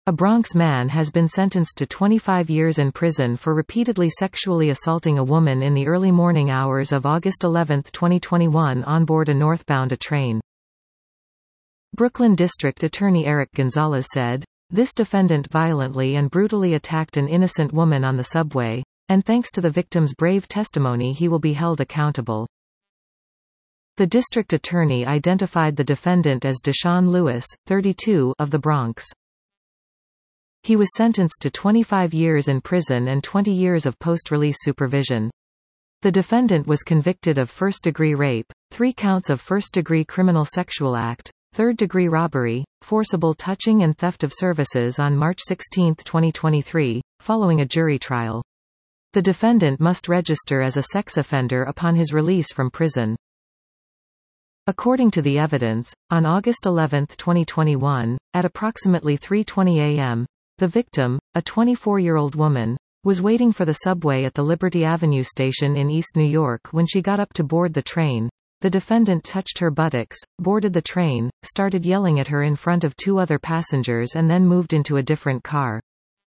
A Bronx man has been sentenced to 25 years in prison for repeatedly sexually assaulting a woman in the early morning hours of August 11, 2021 on board a northbound train. Brooklyn District Attorney Eric Gonzalez said, "This defendant violently and brutally attacked an innocent woman on the subway, and thanks to the victim's brave testimony he will be held accountable." The district attorney identified the defendant as Deshaun Lewis, 32, of the Bronx. He was sentenced to 25 years in prison and 20 years of post-release supervision. The defendant was convicted of first-degree rape, 3 counts of first-degree criminal sexual act, third-degree robbery, forcible touching and theft of services on March 16, 2023, following a jury trial. The defendant must register as a sex offender upon his release from prison. According to the evidence, on August 11, 2021, at approximately 3:20 a.m., the victim, a 24-year-old woman, was waiting for the subway at the Liberty Avenue station in East New York when she got up to board the train. The defendant touched her buttocks, boarded the train, started yelling at her in front of 2 other passengers and then moved into a different car.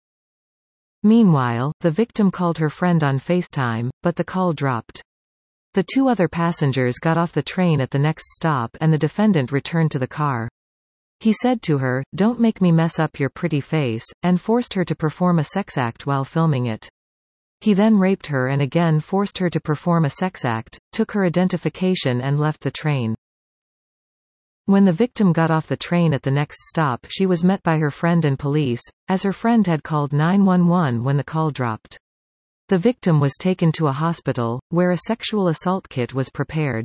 Meanwhile, the victim called her friend on FaceTime, but the call dropped. The 2 other passengers got off the train at the next stop and the defendant returned to the car. He said to her, "Don't make me mess up your pretty face," and forced her to perform a sex act while filming it. He then raped her and again forced her to perform a sex act, took her identification and left the train. When the victim got off the train at the next stop, she was met by her friend and police, as her friend had called 911 when the call dropped. The victim was taken to a hospital, where a sexual assault kit was prepared.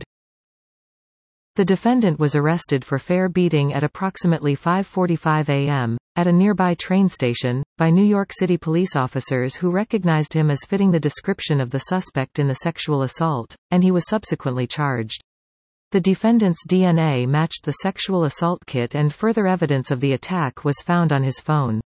The defendant was arrested for fair beating at approximately 5:45 a.m., at a nearby train station, by New York City police officers who recognized him as fitting the description of the suspect in the sexual assault, and he was subsequently charged. The defendant's DNA matched the sexual assault kit and further evidence of the attack was found on his phone.